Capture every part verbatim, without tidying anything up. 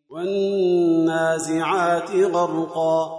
والنازعات غرقا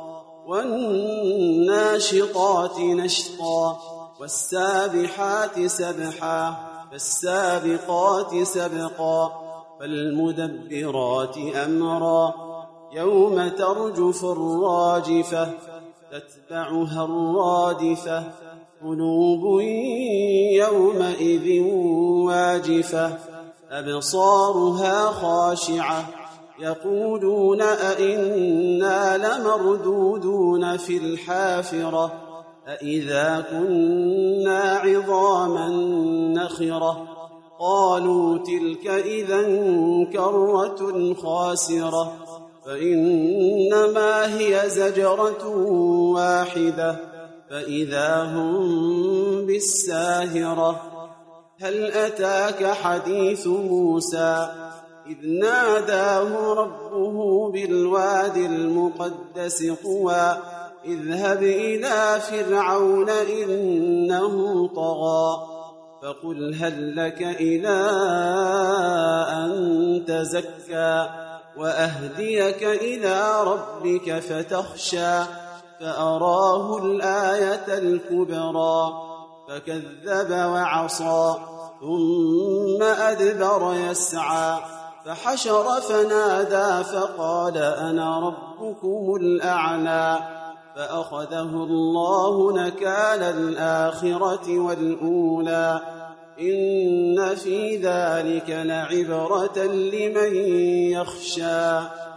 والناشطات نشطا والسابحات سبحا فالسابقات سبقا فالمدبرات أمرا يوم ترجف الراجفة تتبعها الرادفة قلوب يومئذ واجفة أبصارها خاشعة يقولون أئنا لمردودون في الحافرة أئذا كنا عظاما نخرة قالوا تلك إذا كرة خاسرة فإنما هي زجرة واحدة فإذا هم بالساهرة هل أتاك حديث موسى إذ ناداه ربه بالواد المقدس طوى اذهب إلى فرعون إنه طغى فقل هل لك إلى أن تزكى وأهديك إلى ربك فتخشى فأراه الآية الكبرى فكذب وعصى ثم أدبر يسعى فحشر فنادى فقال أنا ربكم الأعلى فأخذه الله نكال الآخرة والأولى إن في ذلك لعبرة لمن يخشى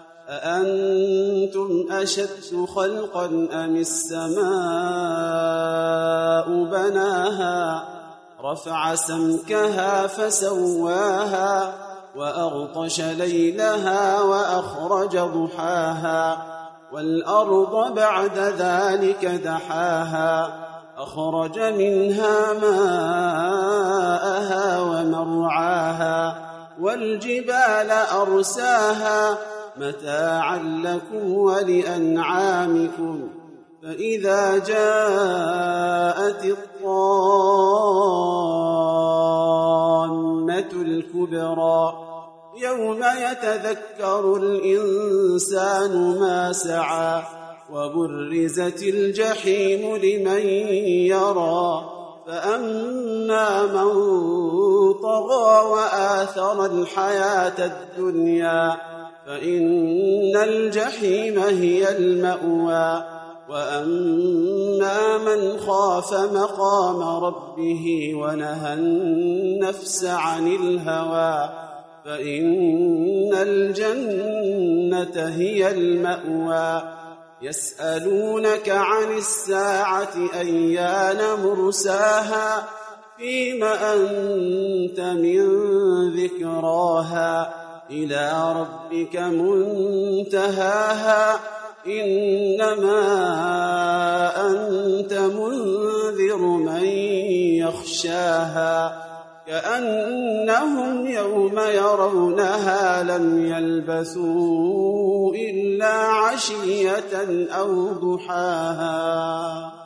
أأنتم أشد خلقا أم السماء بناها رفع سمكها فسواها وأغطش ليلها وأخرج ضحاها والأرض بعد ذلك دحاها أخرج منها ماءها ومرعاها والجبال أرساها متاعا لكم ولأنعامكم فإذا جاءت الطامة الكبرى يوم يتذكر الإنسان ما سعى وبرزت الجحيم لمن يرى فأما من طغى وآثر الحياة الدنيا فإن الجحيم هي المأوى وأما من خاف مقام ربه ونهى النفس عن الهوى فإن الجنة هي المأوى يسألونك عن الساعة أيان مرساها فيم أنت من ذكراها إلى ربك منتهاها إنما أنت منذر من يخشاها كأنهم يوم يرونها لم يلبثوا إلا عشية أو ضحاها.